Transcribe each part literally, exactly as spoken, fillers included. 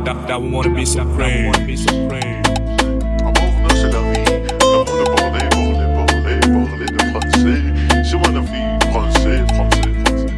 that, that we wanna be supreme. Amour, non, c'est la vie. L'amour de parler, parler, parler, parler de français. C'est moi la vie, français, français, français.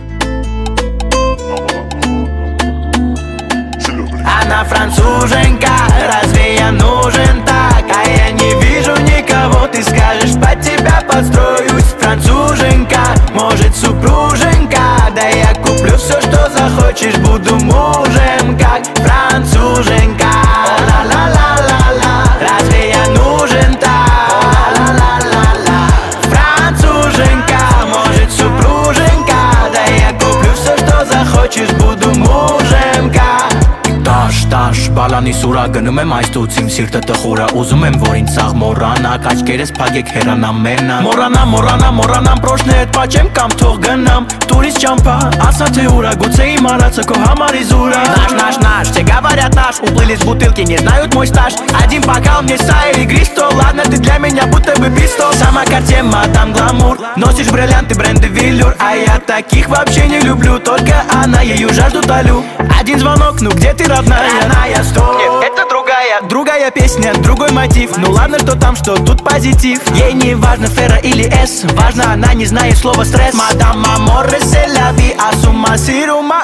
C'est le blé. Она француженка, разве я нужен так? А я не вижу никого, ты скажешь, под тебя подстроюсь. Француженка, может супруженка, да я куплю все, что захочешь, буду мужем, как француженка. Ла-ла-ла-ла-ла, разве я нужен так? Ла-ла-ла-ла-ла, француженка, может супруженка, да я куплю все, что захочешь, буду мужем, как Տաշ, տաշ, բալանի սուրա գնում եմ այս տուցիմ սիրտը տխուրա Ուզում եմ որ ինձ սաղ մորանակ, աչկերես պագեք հերանամ մենան Մորանամ, մորանամ, մորանամ, պրոշն է հետ պաչեմ կամ թող գնամ Տուրիս ճամպա, ասա թե ուրա, գուցե իմ արածը քո համար իզուրա Наш, наш, наш, все говорят наш, уплыли с бутылки, не знают мой стаж Один бокал мне сай и игристо, ладно ты для меня будто бы пистол Самокат тема, там гламур, носишь бриллианты бренды Виллюр А я таких вообще не люблю, только она, ее жажду толю Один звонок, ну где ты, родная? Она, я сто. Нет, это другая, другая песня, другой мотив Ну ладно, что там, что тут позитив Ей не важно Фера или С Важно, она не знает слова стресс Мадам Аморе се ля ви, а сума сирума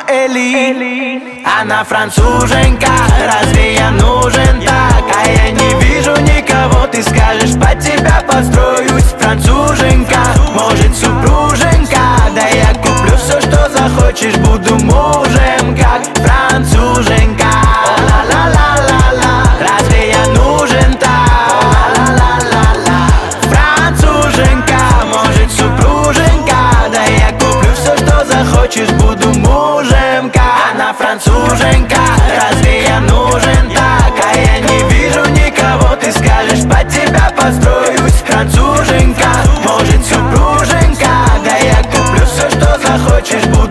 Эли Она француженка, разве я нужен так? А я не вижу никого, ты скажешь, под тебя подстроюсь Француженка, может супруженка Да я куплю все, что захочешь, буду мужем, как француженка Ла-ла-ла-ла-ла, разве я нужен так? Ла-ла-ла-ла-ла, француженка, может супруженка Да я куплю все, что захочешь, буду мужем, как Она француженка, разве я нужен так? А я не вижу никого, ты скажешь, под тебя подстроюсь Француженка, может супруженка Да я куплю все, что захочешь, буду